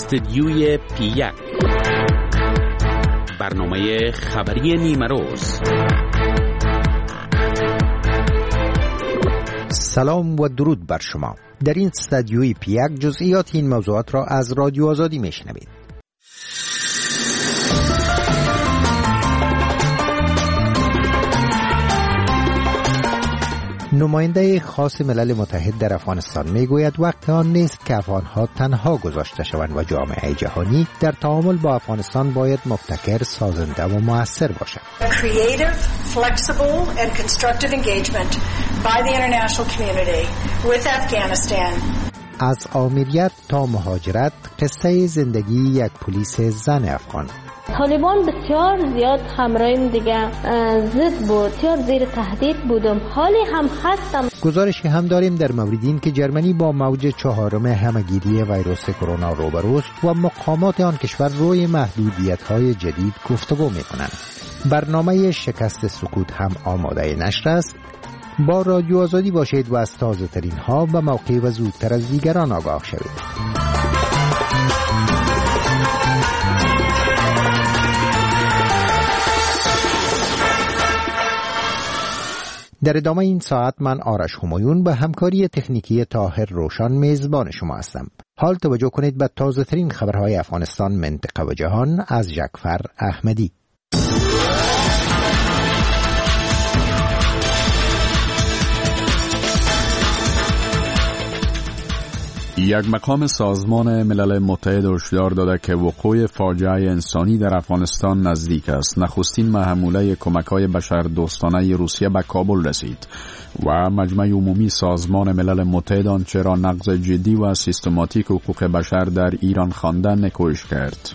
استدیوی پی1 برنامه خبری نیمه روز. سلام و درود بر شما. در این استدیوی پی1 جزئیات این موضوعات را از رادیو آزادی میشنوید. نماینده خاص ملل متحد در افغانستان میگوید وقت آن نیست که افغانها تنها گذاشته شوند و جامعه جهانی در تعامل با افغانستان باید مبتکر، سازنده و مؤثر باشد. Creative, flexible and constructive engagement by the international community with Afghanistan. از آمیریت تا مهاجرت، قصه زندگی یک پلیس زن افغان. طالبان بسیار زیاد همراهیم دیگه ضد بود، بسیار زیر تهدید بودم، حالی هم هستم. گزارشی هم داریم در مورد این که جرمنی با موج 4 همهگیری ویروس کرونا روبروست و مقامات آن کشور روی محدودیت‌های جدید گفتگو می‌کنند. برنامه شکست سکوت هم آماده نشر است. با رادیو آزادی باشید و از تازه‌ترین ها به موقع و زودتر از دیگران آگاه شوید. در ادامه این ساعت من آرش همایون به همکاری تکنیکی طاهر روشن میزبان شما هستم. حال توجه کنید به تازه ترین خبرهای افغانستان، منطقه و جهان از جعفر احمدی. یک مقام سازمان ملل متحد هشدار داده که وقوع فاجعه انسانی در افغانستان نزدیک است. نخستین محموله کمک‌های بشردوستانه روسیه به کابل رسید و مجمع عمومی سازمان ملل متحد آنچه را نقض جدی و سیستماتیک حقوق بشر در ایران خوانده نکوش کرد.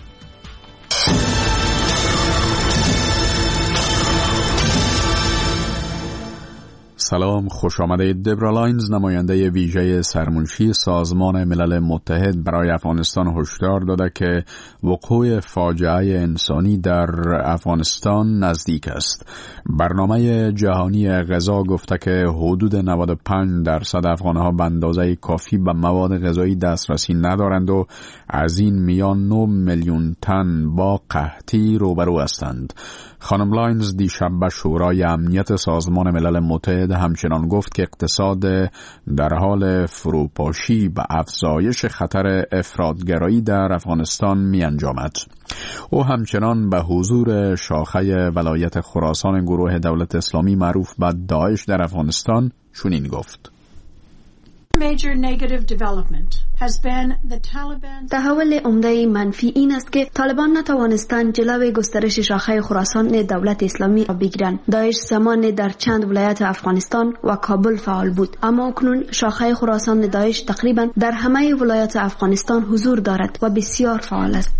سلام، خوش آمدید. دبرا لاینز، نماینده ویژه سرمنشی سازمان ملل متحد برای افغانستان هشدار داده که وقوع فاجعه انسانی در افغانستان نزدیک است. برنامه جهانی غذا گفته که حدود 95% افغانها به اندازه کافی به مواد غذایی دسترسی ندارند و از این میان 9 میلیون تن با قحطی روبرو هستند. خانم لاینز دیشب به شورای امنیت سازمان ملل متحد همچنان گفت که اقتصاد در حال فروپاشی به افزایش خطر افراطگرایی در افغانستان می انجامد. او همچنان به حضور شاخه ولایت خراسان گروه دولت اسلامی معروف به داعش در افغانستان چنین گفت: تحول عمده منفی این است که طالبان نتوانستند جلوی گسترش شاخه خراسان دولت اسلامی را بگیرند. داعش زمان در چند ولایت افغانستان و کابل فعال بود، اما اکنون شاخه خراسان داعش تقریبا در همه ولایات افغانستان حضور دارد و بسیار فعال است.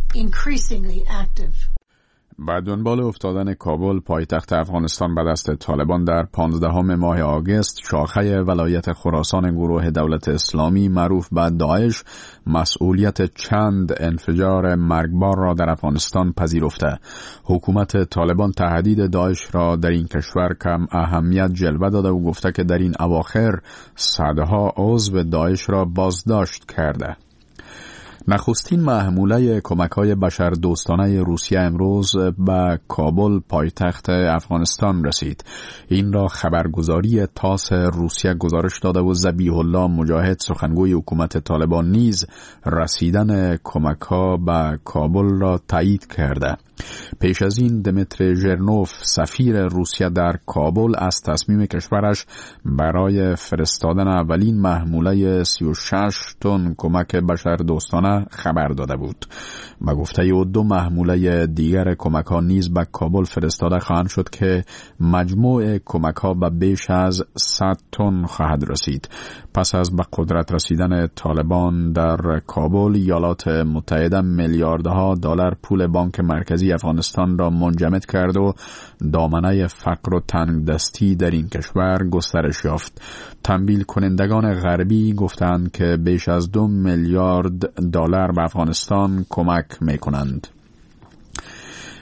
با دنبال افتادن کابل پایتخت افغانستان به دست طالبان در 15 ماه آگوست، شاخه ولایت خراسان گروه دولت اسلامی معروف به داعش مسئولیت چند انفجار مرگبار را در افغانستان پذیرفته. حکومت طالبان تهدید داعش را در این کشور کم اهمیت جلوه داده و گفته که در این اواخر صدها عضو داعش را بازداشت کرده. نخستین محموله کمک‌های بشردوستانه روسیه امروز به کابل پایتخت افغانستان رسید. این را خبرگزاری تاس روسیه گزارش داده و ذبیح الله مجاهد سخنگوی حکومت طالبان نیز رسیدن کمک‌ها به کابل را تایید کرده. پیش از این دمیتری ژرنوف سفیر روسیه در کابل از تصمیم کشورش برای فرستادن اولین محموله 36 تن کمک بشردوستانه خبر داده بود. به گفته او 2 محموله دیگر کمک ها نیز به کابل فرستاده خواهند شد که مجموع کمک ها به بیش از 100 تن خواهد رسید. پس از به قدرت رسیدن طالبان در کابل، ایالات متحده میلیاردها دلار پول بانک مرکزی افغانستان را منجمد کرد و دامنه فقر و تنگدستی در این کشور گسترش یافت. تمویل کنندگان غربی گفتند که بیش از 2 میلیارد دلار به افغانستان کمک می‌کنند.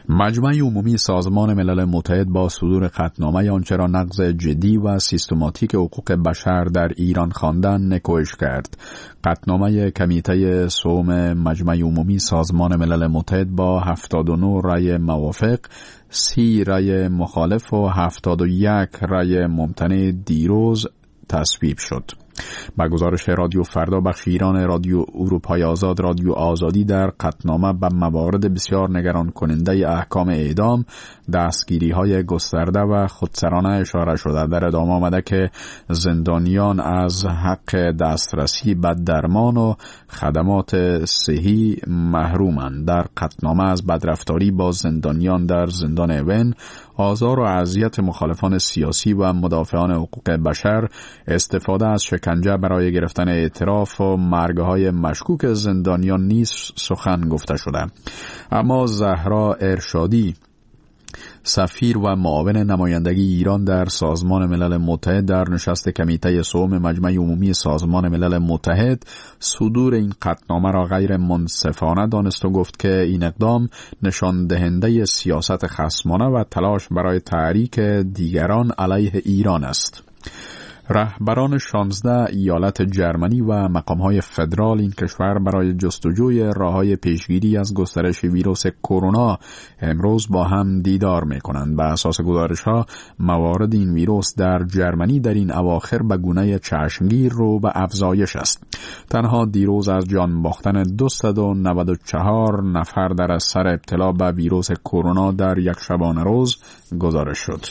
مجمع عمومی سازمان ملل متحد با صدور قطعنامه آنچه را نقض جدی و سیستماتیک حقوق بشر در ایران خواندن نکوهش کرد. قطعنامه کمیته سوم مجمع عمومی سازمان ملل متحد با 79 رأی موافق، 30 رأی مخالف و 71 رأی ممتنع دیروز تصویب شد. با گزارش رادیو فردا بخش ایران رادیو اروپای آزاد رادیو آزادی در قطعنامه به موارد بسیار نگران کننده احکام اعدام، دستگیری های گسترده و خودسرانه اشاره شده. در ادامه آمده که زندانیان از حق دسترسی به درمان و خدمات صحی محرومند. در قطعنامه از بدرفتاری با زندانیان در زندان اوین، آزار و اذیت مخالفان سیاسی و مدافعان حقوق بشر، استفاده از شکنجه برای گرفتن اعتراف و مرگ‌های مشکوک زندانیان نیز سخن گفته شده. اما زهرا ارشادی، سفیر و معاون نمایندگی ایران در سازمان ملل متحد، در نشست کمیته سوم مجمع عمومی سازمان ملل متحد صدور این قطعنامه را غیر منصفانه دانست و گفت که این اقدام نشان دهنده سیاست خصمانه و تلاش برای تحریک دیگران علیه ایران است. رهبران 16 ایالت جرمنی و مقام‌های فدرال این کشور برای جستجوی راه‌های پیشگیری از گسترش ویروس کرونا امروز با هم دیدار می‌کنند. بر اساس گزارش‌ها موارد این ویروس در جرمنی در این اواخر به گونه چشمگیر رو به افزایش است. تنها دیروز از جان باختن 294 نفر در اثر ابتلا به ویروس کرونا در یک شبانه روز گزارش شد.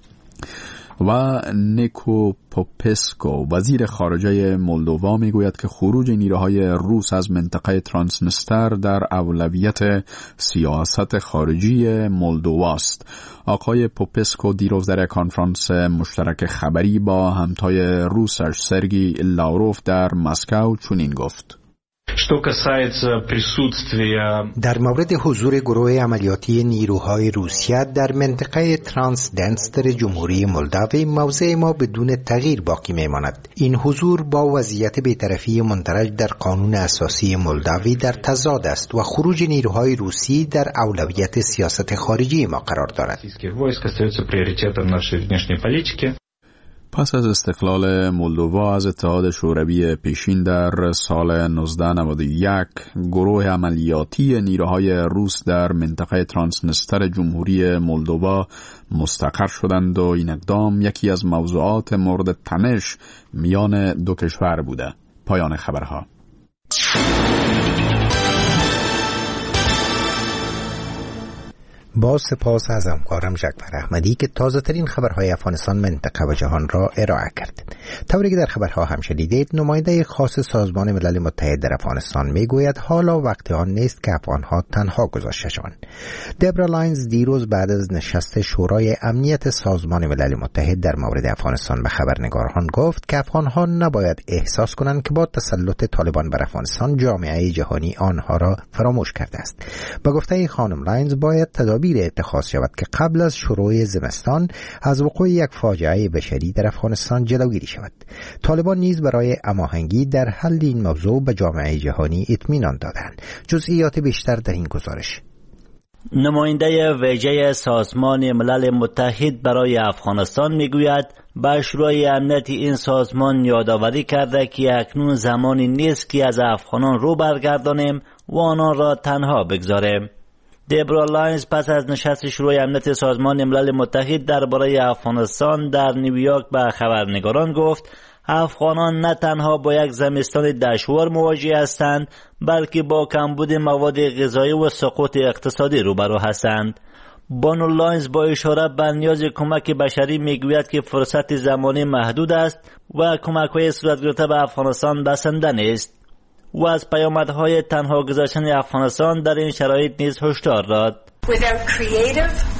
و نیکو پوپسکو وزیر خارجه مولدووا میگوید که خروج نیروهای روس از منطقه ترانسنستر در اولویت سیاست خارجی مولدووا است. آقای پوپسکو دیروز در کنفرانس مشترک خبری با همتای روسش سرگی لاوروف در مسکو چنین گفت: در مورد حضور گروه عملیاتی نیروهای روسیه در منطقه ترانسدنستر جمهوری مولداوی موضع ما بدون تغییر باقی میماند. این حضور با وضعیت بی‌طرفی مندرج در قانون اساسی مولداوی در تضاد است و خروج نیروهای روسی در اولویت سیاست خارجی ما قرار دارد. پس از استقلال مولدووا از اتحاد شوروی پیشین در سال 1991 گروه عملیاتی نیروهای روس در منطقه ترانسنستر جمهوری مولدووا مستقر شدند و این اقدام یکی از موضوعات مورد تنش میان دو کشور بوده. پایان خبرها. با سپاس از همکارم جعفر احمدی که تازه ترین خبرهای افغانستان، منطقه و جهان را ارائه کرد. طوری که در خبرها هم شنیدید، نماینده خاص سازمان ملل متحد در افغانستان میگوید حالا وقت آن نیست که افغانها تنها گذاشته شوند. دبرا لاینز دیروز بعد از نشست شورای امنیت سازمان ملل متحد در مورد افغانستان به خبرنگاران گفت که افغانها نباید احساس کنند که با تسلط طالبان بر افغانستان جامعه جهانی آنها را فراموش کرده است. با گفته خانم لاینز باید تدابیر اتخاذ شود که قبل از شروع زمستان از وقوع یک فاجعه بشری در افغانستان جلوگیری شود. طالبان نیز برای هماهنگی در حل این موضوع به جامعه جهانی اطمینان دادند. جزئیات بیشتر در این گزارش. نماینده ویژه سازمان ملل متحد برای افغانستان میگوید با شورای امنیت این سازمان یادآوری کرده که اکنون زمانی نیست که از افغانان رو برگردانیم و آنان را تنها بگذاریم. دبرا لاینز پس از نشست شورای امنیت سازمان ملل متحد درباره افغانستان در نیویورک به خبرنگاران گفت افغانان نه تنها با یک زمستان دشوار مواجه هستند بلکه با کمبود مواد غذایی و سقوط اقتصادی روبرو هستند. بانو لاینز با اشاره به نیاز کمک بشری میگوید که فرصت زمانی محدود است و کمک‌های صورت گرفته به افغانستان بسنده نیست و از پیامدهای تنها گذاشتن افغانستان در این شرایط نیز هشدار داد. Without creative,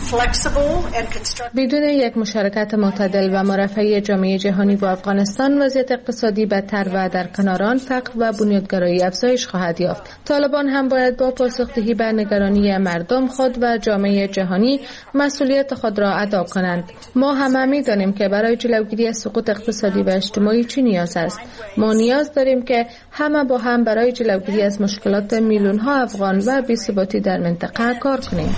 بدون یک مشارکت معتدل و مرفعی جامعه جهانی با افغانستان، وضعیت اقتصادی بدتر و در کنار آن فقر و بنیادگرایی افزایش خواهد یافت. طالبان هم باید با پاسخدهی به نگرانی مردم خود و جامعه جهانی مسئولیت خود را ادا کنند. ما همه می‌دانیم که برای جلوگیری از سقوط اقتصادی و اجتماعی چه نیاز است. ما نیاز داریم که همه با هم برای جلوگیری از مشکلات میلیون‌ها افغان و بی‌ثباتی در منطقه کار کنیم.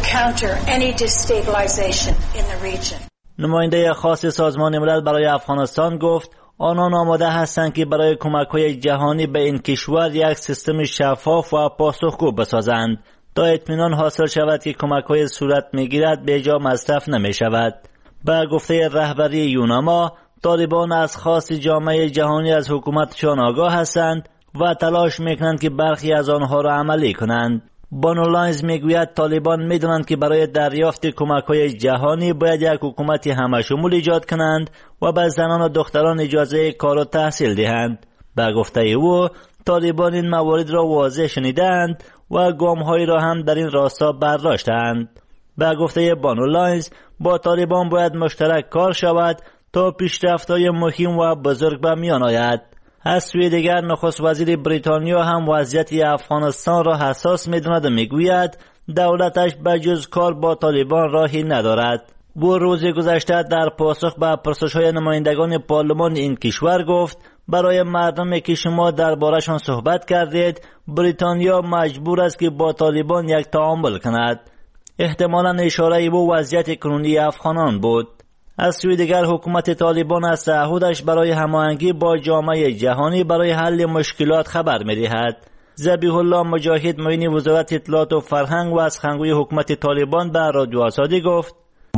نماینده خاص سازمان ملل برای افغانستان گفت آنان آماده هستند که برای کمک‌های جهانی به این کشور یک سیستم شفاف و پاسخگو بسازند تا اطمینان حاصل شود که کمک‌های صورت می‌گیرد به جا مصرف نمی‌شود. به گفته رهبری یوناما، طالبان از خواست جامعه جهانی از حکومتشان آگاه هستند و تلاش می‌کنند که برخی از آنها را عملی کنند. بانو لاینز میگوید طالبان میدونند که برای دریافت کمک‌های جهانی باید یک حکومت همه‌شمول ایجاد کنند و به زنان و دختران اجازه کار و تحصیل دهند. به گفته او، طالبان این موارد را واضح شنیدند و گام‌هایی را هم در این راستا برداشتند. به گفته بانو لاینز، با طالبان باید مشترک کار شود تا پیشرفت‌های مهم و بزرگ به میان آید. از سوی دیگر نخست وزیر بریتانیا هم وضعیت افغانستان را حساس می‌داند و میگوید دولتش بجز کار با طالبان راهی ندارد. او روز گذشته در پاسخ به پرسش‌های نمایندگان پارلمان این کشور گفت برای مردمی که شما درباره‌شان صحبت کردید، بریتانیا مجبور است که با طالبان یک تعامل کند. احتمالاً اشاره او وضعیت کنونی افغانان بود. از سوی دیگر حکومت طالبان از تعهدش برای هماهنگی با جامعه جهانی برای حل مشکلات خبر می‌دهد. ذبیح الله مجاهد معین وزارت اطلاعات و فرهنگ و از سخنگوی حکومت طالبان به رادیو آزادی گفت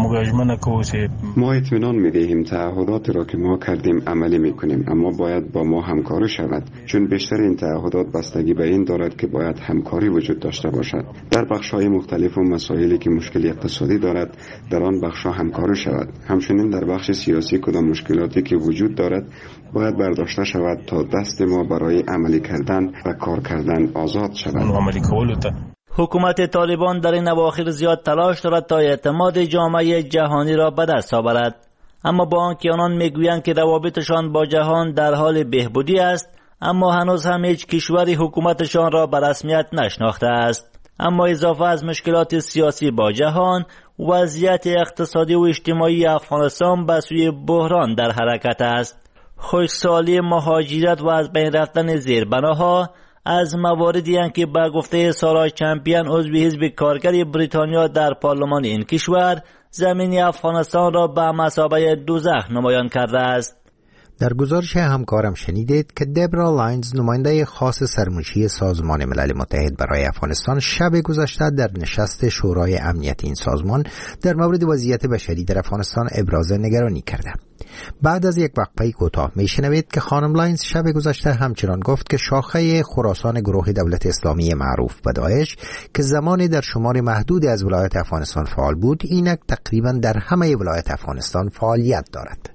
ما اطمینان می‌دهیم تعهدات را که ما کردیم عملی می‌کنیم، اما باید با ما همکاری شود، چون بیشتر این تعهدات بستگی به این دارد که باید همکاری وجود داشته باشد. در بخش‌های مختلف و مسائلی که مشکل اقتصادی دارد در آن بخش‌ها همکاری شود. همچنین در بخش سیاسی کدام مشکلاتی که وجود دارد باید برداشته شود تا دست ما برای عملی کردن و کار کردن آزاد شود. حکومت طالبان در این اواخر زیاد تلاش دارد تا اعتماد جامعه جهانی را به دست آورد، اما با آنکه آنان میگویند که روابطشان با جهان در حال بهبودی است، اما هنوز هم هیچ کشوری حکومتشان را به رسمیت نشناخته است. اما اضافه از مشکلات سیاسی با جهان، وضعیت اقتصادی و اجتماعی افغانستان به سوی بحران در حرکت است. خشکسالی، مهاجرت و از بین رفتن زیربناها از مواردی هستند که به گفته سارا چمپیون عضو حزب کارگر بریتانیا در پارلمان این کشور زمین افغانستان را به مثابه دوزخ نمایان کرده است. در گزارش همکارم شنیدید که دبرا لاینز نماینده خاص سرمنشی سازمان ملل متحد برای افغانستان شب گذشته در نشست شورای امنیت این سازمان در مورد وضعیت بشری در افغانستان ابراز نگرانی کرده. بعد از یک وقفه کوتاه میشنوید که خانم لاینز شب گذشته همچنان گفت که شاخه خراسان گروه دولت اسلامی معروف به داعش که زمانی در شمار محدود از ولایت افغانستان فعال بود، اینک تقریبا در همه ولایت افغانستان فعالیت دارد.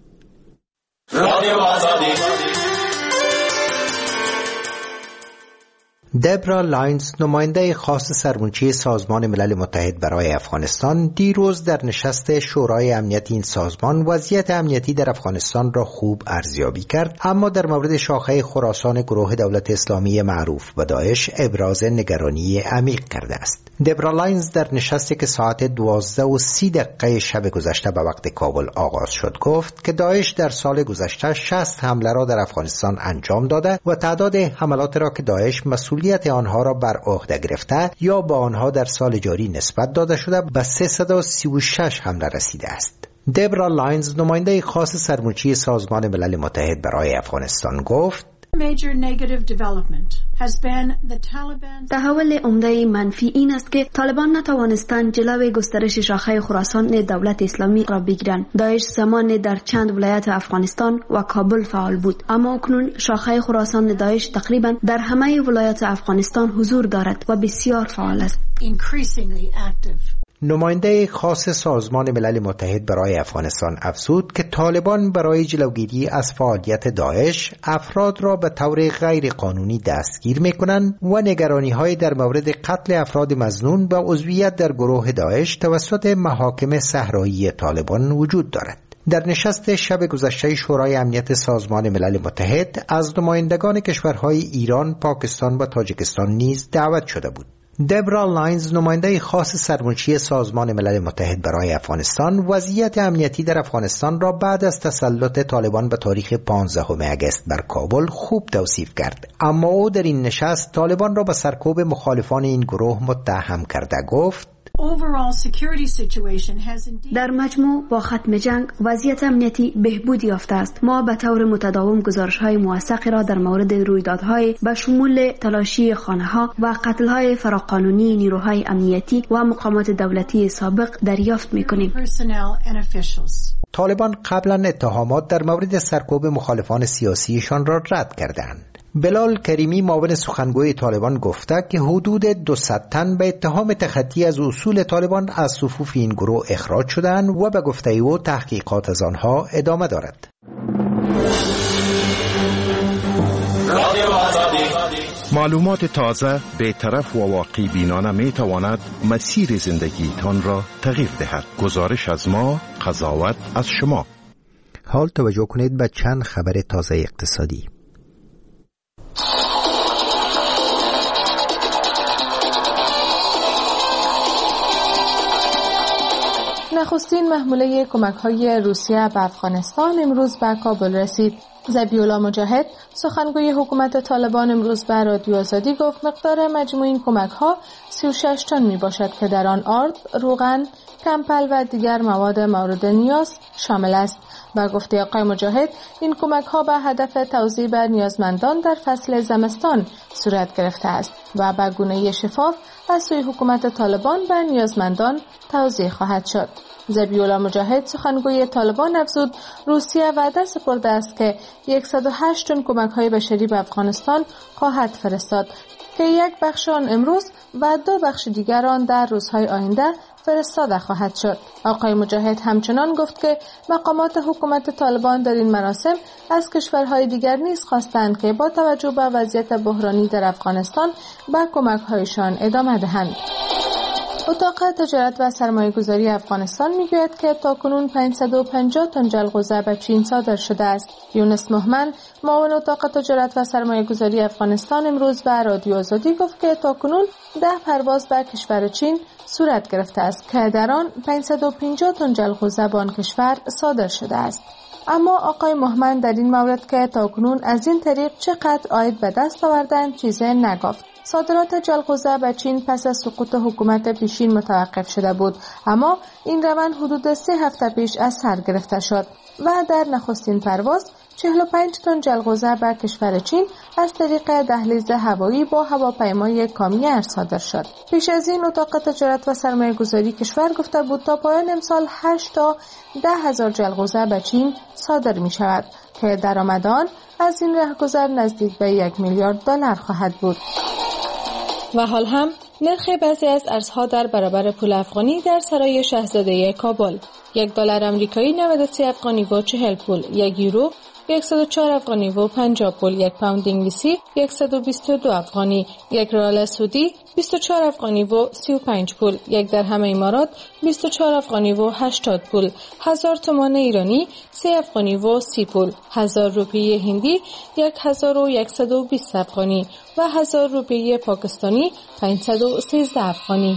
دبرا لاینز نماینده خاص سرمنشی سازمان ملل متحد برای افغانستان دیروز در نشست شورای امنیت این سازمان وضعیت امنیتی در افغانستان را خوب ارزیابی کرد، اما در مورد شاخه خراسان گروه دولت اسلامی معروف به داعش ابراز نگرانی عمیق کرده است. دبرا لاینز در نشستی که ساعت 12:30 شب گذشته به وقت کابل آغاز شد گفت که داعش در سال گذشته 60 حمله را در افغانستان انجام داده و تعداد حملات را که داعش مسئولیت آنها را بر عهده گرفته یا با آنها در سال جاری نسبت داده شده به 336 حمله رسیده است. دبرا لاینز نماینده خاص سرمنشی سازمان ملل متحد برای افغانستان گفت تحول عمده منفی این است که طالبان نتوانستند جلوی گسترش شاخه خراسان دولت اسلامی را بگیرند. داعش زمان در چند ولایت افغانستان و کابل فعال بود، اما اکنون شاخه خراسان داعش تقریبا در همه ولایت افغانستان حضور دارد و بسیار فعال است. نماینده خاص سازمان ملل متحد برای افغانستان افزود که طالبان برای جلوگیری از فعالیت داعش افراد را به طور غیر قانونی دستگیر می‌کنند و نگرانی‌های در مورد قتل افراد مظنون و عضویت در گروه داعش توسط محاکم صحرایی طالبان وجود دارد. در نشست شب گذشته شورای امنیت سازمان ملل متحد از نمایندگان کشورهای ایران، پاکستان و تاجیکستان نیز دعوت شده بود. دبرا لاینز، نماینده خاص سرمنشی سازمان ملل متحد برای افغانستان، وضعیت امنیتی در افغانستان را بعد از تسلط طالبان به تاریخ 15 اگست بر کابل خوب توصیف کرد، اما او در این نشست طالبان را به سرکوب مخالفان این گروه متهم کرده گفت: در مجموع با ختم جنگ وضعیت امنیتی بهبود یافته است. ما به طور متداوم گزارش‌های موثقی را در مورد رویدادهای به شمول تلاشی خانه‌ها و قتل‌های فراقانونی نیروهای امنیتی و مقامات دولتی سابق دریافت می‌کنیم. طالبان قبلا اتهامات در مورد سرکوب مخالفان سیاسیشان را رد کردند. بلال کریمی، معاون سخنگوی طالبان، گفته که حدود 200 تن به اتهام تخطی از اصول طالبان از صفوف این گروه اخراج شدند و به گفته او تحقیقات از آنها ادامه دارد. معلومات تازه، بی‌طرف و واقعی بینانه می تواند مسیر زندگیتان را تغییر دهد. گزارش از ما، قضاوت از شما. حال توجه کنید به چند خبر تازه اقتصادی. نخستین محموله کمک‌های روسیه به افغانستان امروز به کابل رسید. ذبیح‌الله مجاهد، سخنگوی حکومت طالبان، امروز به رادیو آزادی گفت مقدار مجموع این کمک‌ها 36 تن میباشد که در آن آرد، روغن، کمپل و دیگر مواد مورد نیاز شامل است. با گفته آقای مجاهد، این کمک‌ها به هدف توزیع به نیازمندان در فصل زمستان صورت گرفته است و به گونه شفاف از سوی حکومت طالبان به نیازمندان توزیع خواهد شد. ذبیح‌الله مجاهد، سخنگوی طالبان، افزود روسیه وعده سپرده است که 108 تن کمک‌های بشری به افغانستان خواهد فرستاد که یک بخش آن امروز و 2 بخش دیگر آن در روزهای آینده فرستاده خواهد شد. آقای مجاهد همچنان گفت که مقامات حکومت طالبان در این مراسم از کشورهای دیگر نیز خواستند که با توجه به وضعیت بحرانی در افغانستان به کمک‌هایشان ادامه دهند. اتاق تجارت و سرمایه‌گذاری افغانستان میگوید که تاکنون 550 تن جلغوزه به چین صادر شده است. یونس مهمن، معاون اتاق تجارت و سرمایه‌گذاری افغانستان، امروز به رادیو آزادی گفت که تاکنون 10 پرواز به کشور چین صورت گرفته است که در آن 550 تن جلغوزه به آن کشور صادر شده است. اما آقای مهمن در این مورد که تاکنون از این طریق چقدر عاید به دست آوردند چیزی نگفت. صادرات جلغوزه به چین پس از سقوط حکومت پیشین متوقف شده بود، اما این روند حدود 3 هفته پیش از سر گرفته شد و در نخستین پرواز 45 تن جلغوزه به کشور چین از طریق دهلیز هوایی با هواپیمای کامیر صادر شد. پیش از این اتاق تجارت و سرمایه‌گذاری کشور گفته بود تا پایان امسال 8 تا 10 هزار جلغوزه به چین صادر می شود که درآمد آن از این رهگذر نزدیک به 1 میلیارد دلار خواهد بود. و حال هم نرخ بعضی از ارزها در برابر پول افغانی در سرای شاهزاده کابل: $1 آمریکایی 93 افغانی و 40 پول، 1 یورو 104 افغانی و 50 پول، 1 پوند انگلیسی 122 افغانی، 1 ریال سعودی 24 افغانی و 35 پول، 1 درهم امارات 24 افغانی و 80 پول، 1000 تومان ایرانی 3 افغانی و 30 پول، 1000 روپیه هندی 1120 افغانی و 1000 روپیه پاکستانی 513 افغانی.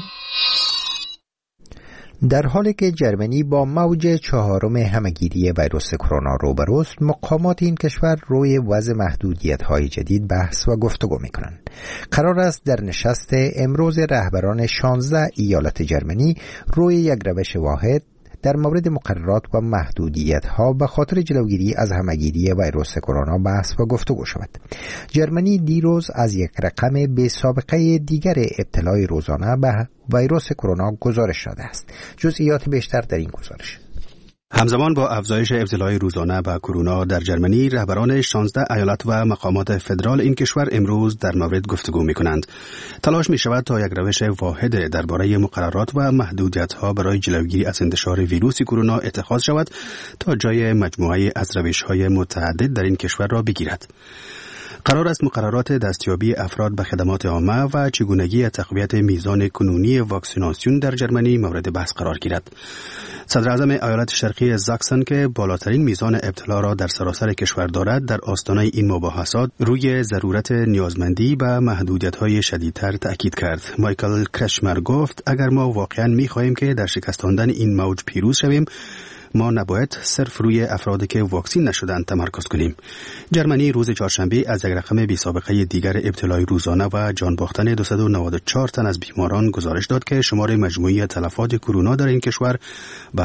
در حالی که جرمنی با موج 4 همه‌گیری ویروس کرونا روبروست، مقامات این کشور روی وضع محدودیت‌های جدید بحث و گفتگو می‌کنند. قرار است در نشست امروز رهبران 16 ایالت جرمنی روی یک روش واحد در مورد مقررات و محدودیت‌ها به خاطر جلوگیری از همه‌گیری ویروس کرونا بحث و گفتگو شود. جرمنی دیروز از یک رقم بی سابقه دیگر ابتلای روزانه به ویروس کرونا گزارش داده است. جزئیات بیشتر در این گزارش. همزمان با افزایش ابتلای روزانه به کرونا در ژرمنی، رهبران 16 ایالت و مقامات فدرال این کشور امروز در مورد گفتگو می‌کنند. تلاش می‌شود تا یک روش واحد درباره مقررات و محدودیت‌ها برای جلوگیری از انتشار ویروس کرونا اتخاذ شود تا جای مجموعه از روش‌های متعدد در این کشور را بگیرد. قرار است مقررات دستیابی افراد به خدمات عامه و چگونگی تقویت میزان کنونی واکسیناسیون در ژرمنی مورد بحث قرار گیرد. صدر اعظم ایالت شرقی زاکسن که بالاترین میزان ابتلا را در سراسر کشور دارد، در آستانه این مباحثات روی ضرورت نیازمندی به محدودیت‌های شدیدتر تأکید کرد. مایکل کرشمر گفت اگر ما واقعاً می‌خواهیم که در شکستاندن این موج پیروز شویم، ما نباید صرف روی افرادی که واکسین نشدند تمرکز کنیم. ژرمنی روز چهارشنبه از یک رقم بی‌سابقه دیگر ابتلای روزانه و جان باختن 294 تن از بیماران گزارش داد که شمار مجموعی تلفات کرونا در این کشور به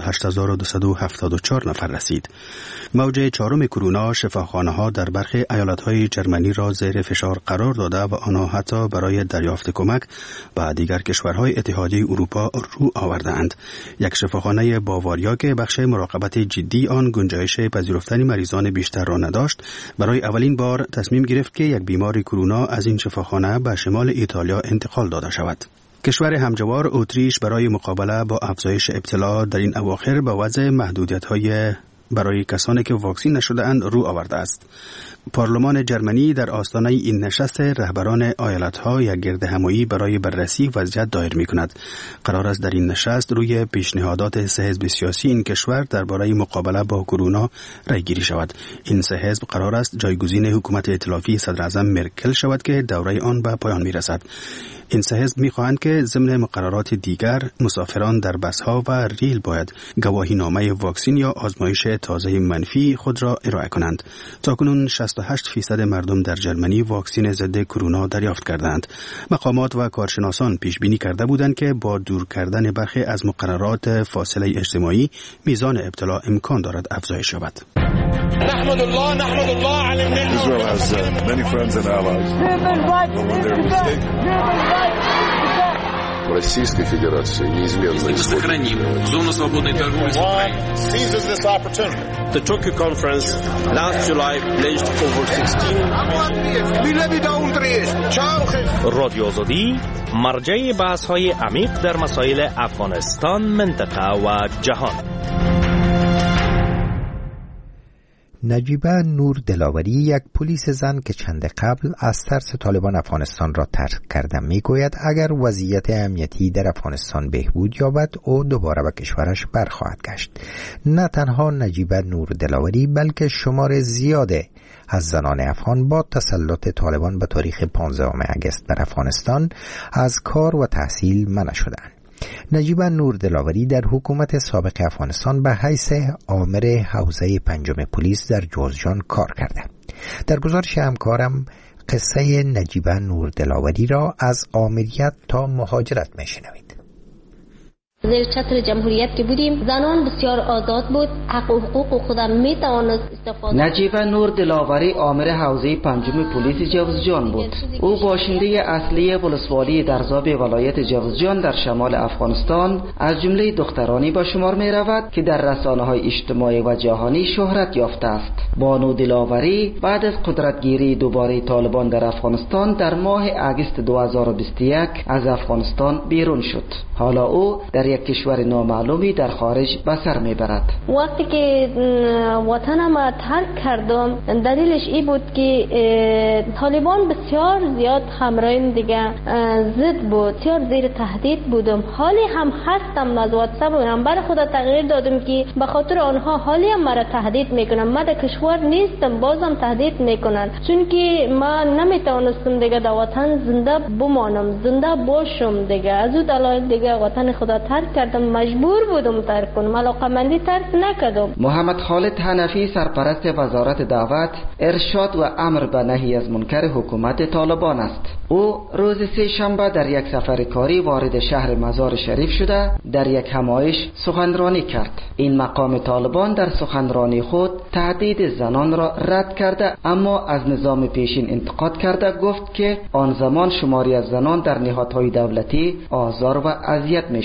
98274 نفر رسید. موج چهارم کرونا شفاخانه‌ها در برخی ایالت‌های ژرمنی را زیر فشار قرار داده و آنها حتی برای دریافت کمک به دیگر کشورهای اتحادیه اروپا رو آوردند. یک شفاخانه باواریا که بخش مراقبت جدی آن گنجایش پذیرفتن مریضان بیشتر را نداشت، برای اولین بار تصمیم گرفت که یک بیمار کرونا از این شفاخانه به شمال ایتالیا انتقال داده شود. کشور همجوار اتریش برای مقابله با افزایش ابتلا در این اواخر به وضع محدودیت‌های برای کسانی که واکسین نشده اند رو آورده است. پارلمان ژرمنی در آستانه این نشست رهبران ایالت‌ها یک گردهمایی برای بررسی وضعیت دایر می‌کند. قرار است در این نشست روی پیشنهادات سه حزب سیاسی این کشور درباره مقابله با کرونا رایگیری شود. این سه حزب قرار است جایگزین حکومت ائتلافی صدراعظم مرکل شود که دوره آن به پایان می‌رسد. این سه حزب می‌خواهند که ضمن مقررات دیگر مسافران در بس‌ها و ریل باید گواهینامه واکسین یا آزمایش تازه منفی خود را ارائه کنند. تاکنون 68% مردم در ژرمنی واکسین ضد کرونا دریافت کردند. مقامات و کارشناسان پیش بینی کرده بودند که با دور کردن برخی از مقررات فاصله اجتماعی میزان ابتلا امکان دارد افزایش یابد. نحمد الله على النعمة. Israel has many friends and allies. В Российской Федерации неизменно сохраним зону свободной торговли с Украиной. Seizes this opportunity. The Tokyo conference last July pledged over 16. رادیو آزادی مرجع بحث‌های عمیق در مسائل افغانستان، منطقه و جهان. نجیبه نور دلاوری، یک پلیس زن که چند قبل از ترس طالبان افغانستان را ترک کرده، میگوید اگر وضعیت امنیتی در افغانستان بهبود یابد او دوباره به کشورش برخواهد گشت. نه تنها نجیبه نور دلاوری بلکه شمار زیاده از زنان افغان با تسلط طالبان به تاریخ 15 آگوست بر افغانستان از کار و تحصیل منع شدند. نجیبه نور دلاوری در حکومت سابق افغانستان به حیث آمر حوزه 5 پلیس در جوزجان کار کرده. در گزارش همکارم قصه نجیبه نور دلاوری را از آمریت تا مهاجرت میشنوید. زیر چتر جمهوریت که بودیم زنان بسیار آزاد بود، حق و حقوق خودم میتوانست استفاده. نجیبه نور دلاوری آمر حوزه 5 پلیس جوزجان بود. او باشنده اصلی ولسوالی درزاب ولایت جوزجان در شمال افغانستان از جمله دخترانی به شمار می رود که در رسانه‌های اجتماعی و جهانی شهرت یافته است. بانو دلاوری بعد از قدرتگیری دوباره طالبان در افغانستان در ماه اگست 2021 از افغانستان بیرون شد. حالا او در یک کشور نامعلومی در خارج به سر میبرد. وقتی که وطنم ترک کردم دلیلش این بود که طالبان بسیار زیاد همراهیم دیگه ضد بود، بسیار زیر تهدید بودم. حالی هم هستم، از واتساپ و نمبر خدا تغییر دادم که به خاطر آنها حالی هم مرا تهدید میکنن. من در کشور نیستم بازم تهدید میکنن، چون که من نمیتونستم دیگه در وطن زنده بمانم، زنده باشم دیگه. از اون دلایل دیگه وطن خدا ترک کردم، مجبور بودم ترک کنم، علاقمندی ترک نکردم. محمد خالد حنفی سرپرست وزارت دعوت، ارشاد و امر به نهی از منکر حکومت طالبان است. او روز سه شنبه در یک سفر کاری وارد شهر مزار شریف شده در یک همایش سخنرانی کرد. این مقام طالبان در سخنرانی خود تهدید زنان را رد کرده، اما از نظام پیشین انتقاد کرده. گفت که آن زمان شماری از زنان در نهادهای دولتی آزار و اذیت می شدند.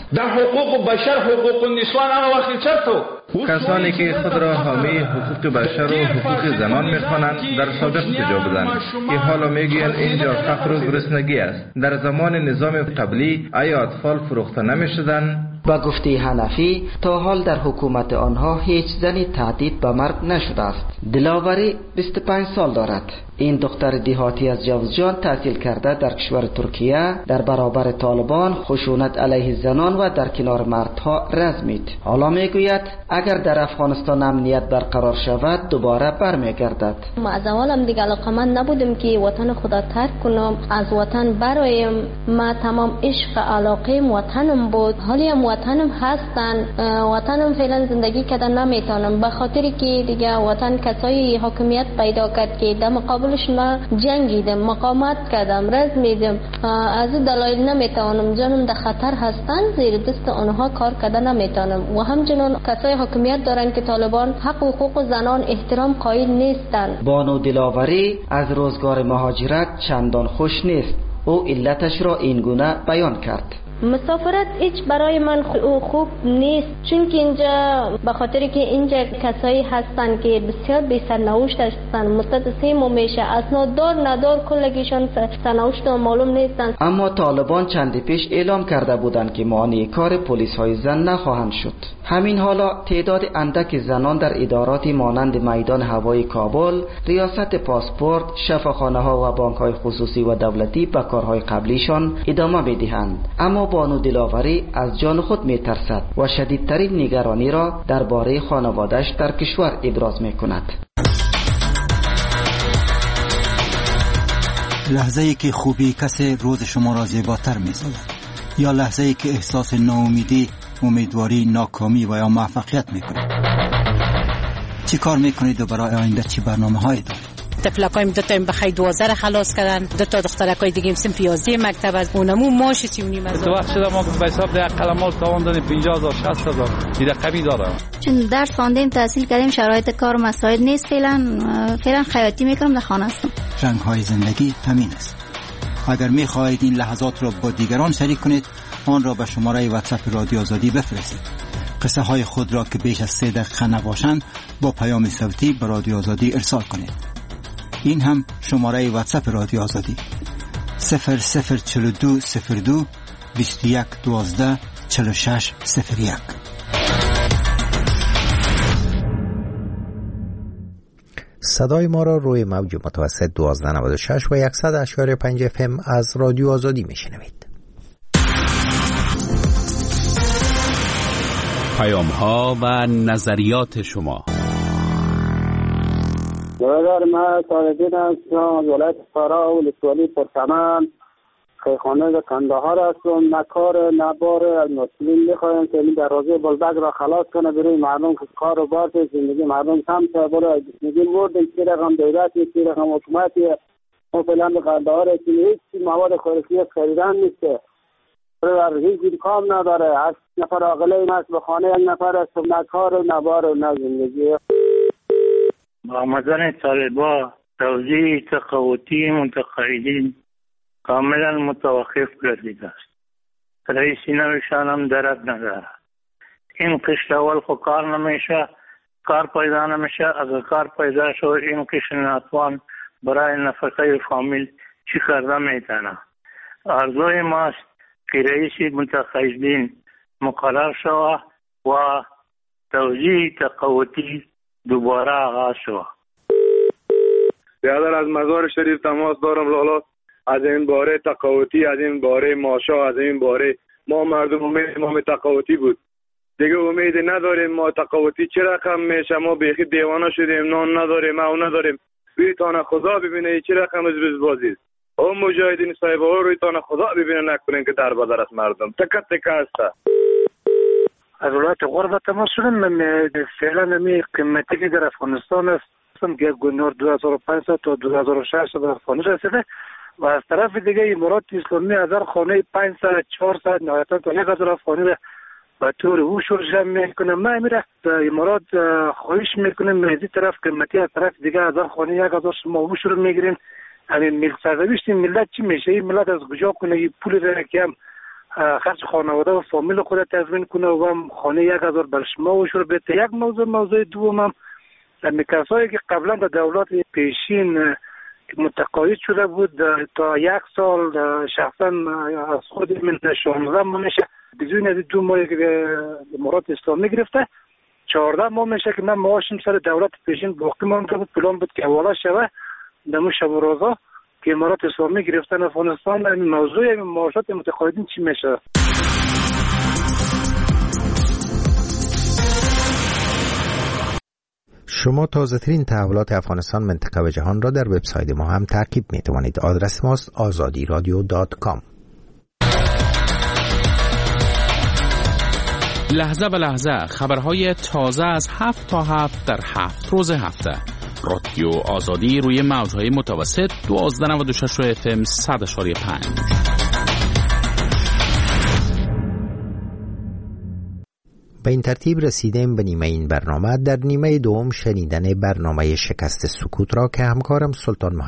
در حقوق بشر حقوق نسوان هم وقتی چطور کسانی که خود را حامی حقوق بشر و حقوق زنان میخوانند در سابق تجاوزند که حالا میگویند اینجا فقر و گرسنگی است. در زمان نظام قبلی آیا اطفال فروخته نمیشدند؟ با گفته حنفی تا حال در حکومت آنها هیچ زنی تهدید به مرگ نشده است. دلاوری 25 سال دارد. این دختر دیهاتی از جوزجان تحصیل کرده در کشور ترکیه در برابر طالبان خشونت علیه زنان و در کنار مردها رزمید. حالا میگوید اگر در افغانستان امنیت برقرار شود دوباره برمیگردد. ما از اول هم دیگه علاقمند نبودیم که وطن خدا ترک کنم، از وطن برایم. ما تمام عشق علاقه وطنم بود، حالی هم وطنم هستن. وطنم فعلا زندگی کردن نمیتونم به خاطری که دیگه وطن کسایی حاکمیت پیدا کرد که در مقابلش ما جنگیدم، مقاومت کردم، رزمیدم. از این دلایل نمیتونم، جانم در خطر هستن، زیر دست آنها کار کردن نمیتونم. و همچنین کسای حاکمیت دارن که طالبان حق و حقوق زنان احترام قائل نیستن. بانو دلاوری از روزگار مهاجرت چندان خوش نیست. او علتش را این گونه بیان کرد. مسافرت هیچ برای من خوب نیست، چون که اینجا به خاطر که اینجا کسایی هستن که بسیار بی سرنوشت هستن، مدت 3 ماه میشه اسناد دار ندار کلگیشان سرنوشت معلوم نیستن. اما طالبان چندی پیش اعلام کرده بودند که مانع کار پلیس های زن نخواهند شد. همین حالا تعداد اندک زنان در ادارات مانند میدان هوایی کابل، ریاست پاسپورت، شفاخانه ها و بانک های خصوصی و دولتی به کارهای قبلیشان ادامه میدهند. اما بانو دلاوری از جان خود میترسد و شدیدترین نگرانی را درباره خانواده‌اش در کشور ابراز میکند. لحظه‌ای که خوبی کسی روز شما را زیباتر می‌سازد، یا لحظه‌ای که احساس ناامیدی، امیدواری، ناکامی و یا موفقیت می‌کنید. چی کار می‌کنید و برای آینده چی برنامه‌هایی دارید؟ تفلکایم 2 تا بخای 12 خلاص کردن، 2 تا دخترکای دیگه هم سن 11 مکتب از اونمو ماش 3.5 از تو وقت شده ما به حساب ده قلمال تاوان دادیم 50000 60000 این رقمی داره. چون درس خواندیم تحصیل کردیم شرایط کار و مسائل نیست، فعلا خیاطی میکنم در خانه هستم. رنگ‌های زندگی همین است. اگر می‌خواهید این لحظات را با دیگران شریک کنید آن را به شماره واتساپ رادیو آزادی بفرستید. قصه های خود را که بیش از 3 دقیقه نباشند با پیام صوتی به رادیو آزادی ارسال کنید. این هم شماره واتساپ رادیو آزادی 004202 21 12 46 01. صدای ما را روی موج متوسط 1296 و 100.5 FM از رادیو آزادی میشنوید. پیام ها و نظریات شما. برادر من صادقین هستم، ولایت فرا ولسوالی پرچمن خیخانه کندهار هستم. نه کار نه بار از مسئولین میخوایم که این دروازه بلدک را خلاص کنه برای مردم که کار و بار زندگی مردم کم شه. برای زندگی بردیم چی رقم دولتی چی رقم حکومتی ما فعلا به کندهار هیچ مواد خوراکی خریدن نیسته، برای هیچ کام نداره. 8 نفر عاقله این است به خانه 1 نفر است، نه کار و نه بار و نه زندگی. با آمدن طالبان توزیع تقاوتی متقاعدین کاملا متوقف گردیده است. رئیس نوشان هم درد نداره. این قشت اول خو کار نمیشه، کار پیدا نمیشه. اگر کار پیدا شد این قشت ناتوان برای نفقه فامیل چی کرده میتونه. آرزوی ماست که رئیس متقاعدین مقرر شود و توزیع تقاوتی دوباره آغاز شد. برادر از مزار شریف تماس دارم لالا، از این باره تقاوتی، از این باره ماشا، از این باره ما مردم امید ما تقاوتی بود دیگه امید نداریم. ما تقاوتی چه رقم میشه؟ ما بیخی دیوانه شدیم، نان نداریم، او نداریم. روی تانه خدا ببینه چه رقم از بازی است. او مجاهدین صاحبه ها روی تانه خدا ببینه نکنین که در بدر است مردم تکه تکه است. از ولایت غرب تماس شدم. من فعلا می قیمتی که در افغانستان است که گنور 2500 تا 2600 در خانه رسیده و از طرف دیگه امارات اسلامی از هر خانه 500 400 نهایتا تا 1000 افغانی به طور او شورش میکنه. من میره امارات خواهش میکنم مهدی طرف قیمتی از طرف دیگه از هر خانه 1000 شما او شروع میگیرین. همین ملت سرنوشت ملت چی میشه؟ این ملت از کجا کنه این پول را که هم خرج خانواده و فامیل خود تضمین کنه و هم خانه 1000 بر شما و شروع بده. یک موضوع دوم هم کسایی که قبلا در دولت پیشین متقاعد شده بود تا 1 سال شخصا از خود من 16 ماه میشه بدون از 2 ماه که امارات اسلامی گرفته 14 ماه میشه که من معاشم سر دولت پیشین باقی مانده بود. پلان بود که حواله شوه دمو شب و روزا که امارات اسلامی گرفتن افغانستان. این موضوع معاشات متقاعدین چی میشه؟ شما تازه ترین تحولات افغانستان، منطقه و جهان را در وبسایت ما هم تعقیب می توانید. آدرس ماست azadiradio.com. لحظه به لحظه خبرهای تازه از 7 تا 7 در 7 روز هفته. رادیو آزادی روی موجهای متوسط 1296 FM 100.5. به این ترتیب رسیدیم به نیمه این برنامه. در نیمه دوم شنیدن برنامه شکست سکوت را که همکارم سلطان